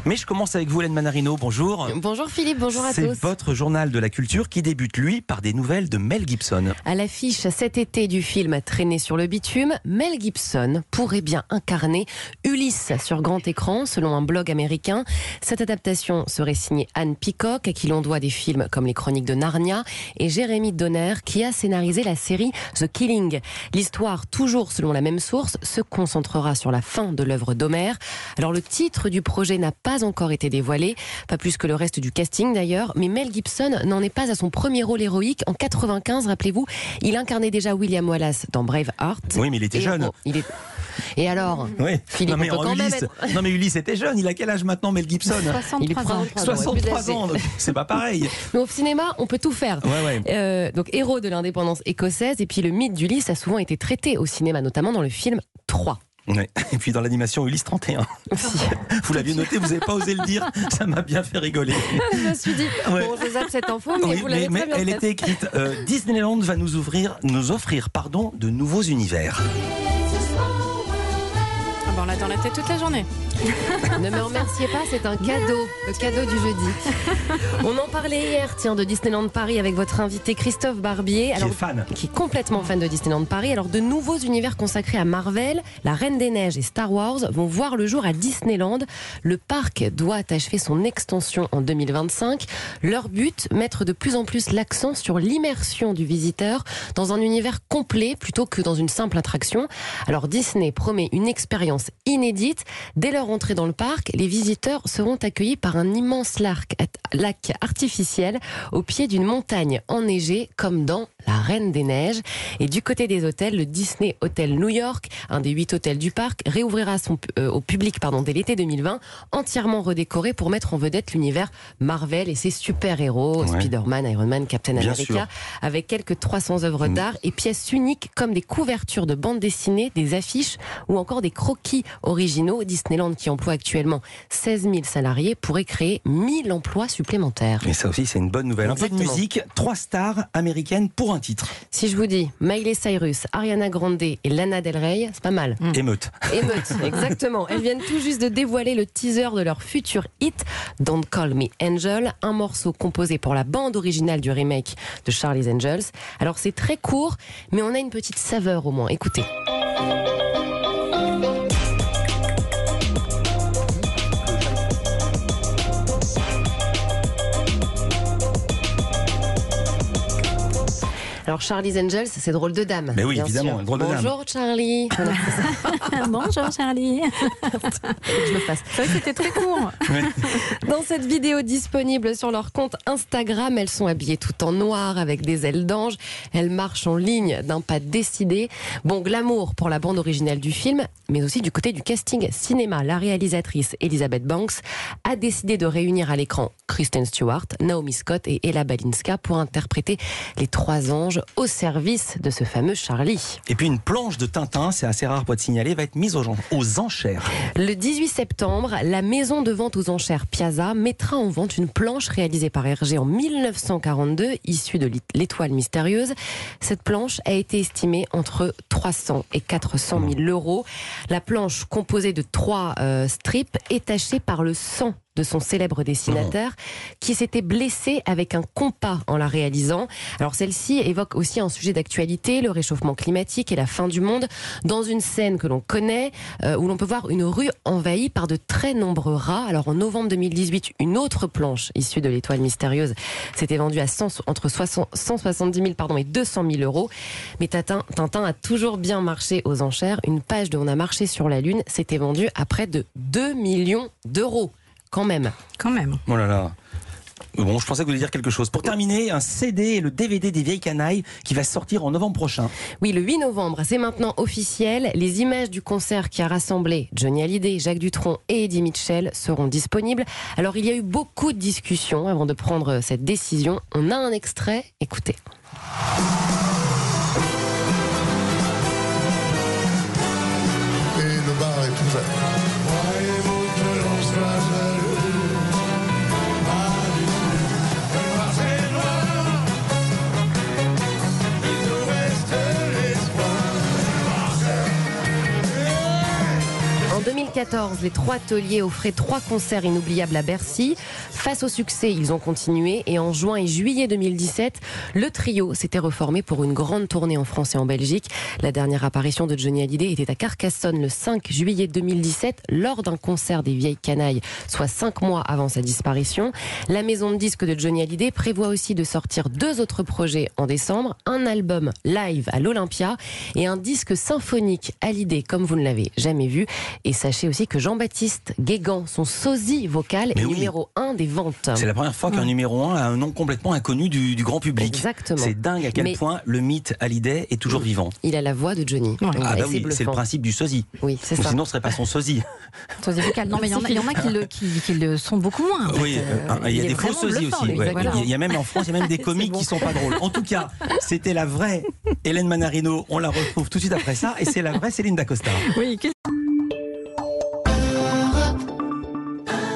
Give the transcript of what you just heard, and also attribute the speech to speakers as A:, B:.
A: Mais je commence avec vous, Hélène Manarino, bonjour.
B: Bonjour Philippe, bonjour à tous.
A: C'est votre journal de la culture qui débute, lui, par des nouvelles de Mel Gibson.
B: À l'affiche cet été du film Traîner sur le bitume, Mel Gibson pourrait bien incarner Ulysse sur grand écran, selon un blog américain. Cette adaptation serait signée Anne Peacock, à qui l'on doit des films comme Les Chroniques de Narnia, et Jérémy Donner, qui a scénarisé la série The Killing. L'histoire, toujours selon la même source, se concentrera sur la fin de l'œuvre d'Homère. Alors le titre du projet n'a pas encore été dévoilé, pas plus que le reste du casting d'ailleurs, mais Mel Gibson n'en est pas à son premier rôle héroïque. En 95, rappelez-vous, il incarnait déjà William Wallace dans Braveheart.
A: Oui, mais il était jeune.
B: Et alors,
A: oui.
B: Philippe,
A: Non mais Ulysse était jeune, il a quel âge maintenant, Mel Gibson? 63 ans, c'est pas pareil.
B: Mais au cinéma, on peut tout faire. Donc héros de l'indépendance écossaise, et puis le mythe d'Ulysse a souvent été traité au cinéma, notamment dans le film 3.
A: Ouais. Et puis dans l'animation Ulysse 31. Vous l'aviez noté, vous n'avez pas osé le dire, ça m'a bien fait rigoler.
B: Je me suis dit, bon, je zappe cette info, mais vous l'avez très bien
A: elle était écrite. Disneyland va nous offrir de nouveaux univers.
C: On l'a dans la tête toute la journée.
B: Ne me remerciez pas, c'est un cadeau, le cadeau du jeudi. On en parlait hier, de Disneyland Paris avec votre invité Christophe Barbier, qui est complètement fan de Disneyland Paris. Alors de nouveaux univers consacrés à Marvel, La Reine des Neiges et Star Wars vont voir le jour à Disneyland. Le parc doit achever son extension en 2025. Leur but, mettre de plus en plus l'accent sur l'immersion du visiteur dans un univers complet plutôt que dans une simple attraction. Alors Disney promet une expérience inédite. Dès leur entrée dans le parc, les visiteurs seront accueillis par un immense lac artificiel au pied d'une montagne enneigée, comme dans La Reine des Neiges. Et du côté des hôtels, le Disney Hotel New York, un des 8 hôtels du parc, réouvrira au public dès l'été 2020, entièrement redécoré pour mettre en vedette l'univers Marvel et ses super-héros, Spider-Man, Iron Man, Captain America, avec quelques 300 œuvres d'art et pièces uniques comme des couvertures de bandes dessinées, des affiches ou encore des croquis originaux. Disneyland, qui emploie actuellement 16 000 salariés, pourrait créer 1000 emplois supplémentaires.
A: Et ça aussi, c'est une bonne nouvelle.
B: Exactement.
A: Un peu de musique, 3 stars américaines pour un titre.
B: Si je vous dis Miley Cyrus, Ariana Grande et Lana Del Rey, c'est pas mal.
A: Émeute,
B: exactement. Elles viennent tout juste de dévoiler le teaser de leur futur hit, Don't Call Me Angel, un morceau composé pour la bande originale du remake de Charlie's Angels. Alors c'est très court, mais on a une petite saveur au moins. Écoutez. Alors Charlie's Angels, c'est drôle de dame.
A: Mais oui, évidemment, drôle de dame.
B: Bonjour Charlie.
C: Bonjour Charlie.
B: Je me fasse.
C: C'est vrai que c'était très court.
B: Dans cette vidéo disponible sur leur compte Instagram, elles sont habillées toutes en noir avec des ailes d'ange. Elles marchent en ligne d'un pas décidé. Bon, glamour pour la bande originale du film, mais aussi du côté du casting cinéma. La réalisatrice Elizabeth Banks a décidé de réunir à l'écran Kristen Stewart, Naomi Scott et Ella Balinska pour interpréter les 3 anges au service de ce fameux Charlie.
A: Et puis une planche de Tintin, c'est assez rare pour être signalé, va être mise aux enchères.
B: Le 18 septembre, la maison de vente aux enchères Piazza mettra en vente une planche réalisée par Hergé en 1942, issue de l'Étoile mystérieuse. Cette planche a été estimée entre 300 et 400 000 euros. La planche, composée de 3 strips, est tachée par le sang de son célèbre dessinateur qui s'était blessé avec un compas en la réalisant. Alors celle-ci évoque aussi un sujet d'actualité, le réchauffement climatique et la fin du monde, dans une scène que l'on connaît, où l'on peut voir une rue envahie par de très nombreux rats. Alors en novembre 2018, une autre planche issue de l'Étoile mystérieuse s'était vendue à entre 170 000 et 200 000 euros. Mais Tintin a toujours bien marché aux enchères. Une page de On a marché sur la Lune s'était vendue à près de 2 millions d'euros. Quand même.
A: Oh là là. Bon, je pensais que vous alliez dire quelque chose. Pour terminer, un CD et le DVD des Vieilles Canailles qui va sortir en novembre prochain.
B: Oui, le 8 novembre, c'est maintenant officiel. Les images du concert qui a rassemblé Johnny Hallyday, Jacques Dutronc et Eddie Mitchell seront disponibles. Alors, il y a eu beaucoup de discussions avant de prendre cette décision. On a un extrait, écoutez.
D: Et le bar est ouvert.
B: 2014, les 3 tauliers offraient 3 concerts inoubliables à Bercy. Face au succès, ils ont continué et en juin et juillet 2017, le trio s'était reformé pour une grande tournée en France et en Belgique. La dernière apparition de Johnny Hallyday était à Carcassonne le 5 juillet 2017 lors d'un concert des Vieilles Canailles, soit 5 mois avant sa disparition. La maison de disques de Johnny Hallyday prévoit aussi de sortir 2 autres projets en décembre, un album live à l'Olympia et un disque symphonique Hallyday comme vous ne l'avez jamais vu. Et sachez aussi que Jean-Baptiste Guégan, son sosie vocal, est numéro 1 des ventes.
A: C'est la première fois qu'un numéro 1 a un nom complètement inconnu du grand public.
B: Exactement.
A: C'est dingue à quel point le mythe Hallyday est toujours vivant.
B: Il a la voix de Johnny.
A: Ouais. Ah bah oui, c'est le principe du sosie.
B: Oui, c'est ça.
A: Sinon, ce serait pas son sosie.
C: Sosie vocal. Non, mais il y en a qui le sont beaucoup moins. En
A: oui,
C: fait.
A: il y a des faux sosies aussi. Ouais. Il y a même en France, il y a même des comiques qui sont pas drôles. En tout cas, c'était la vraie Hélène Manarino. On la retrouve tout de suite après ça, et c'est la vraie Céline Dacosta.
C: Oui.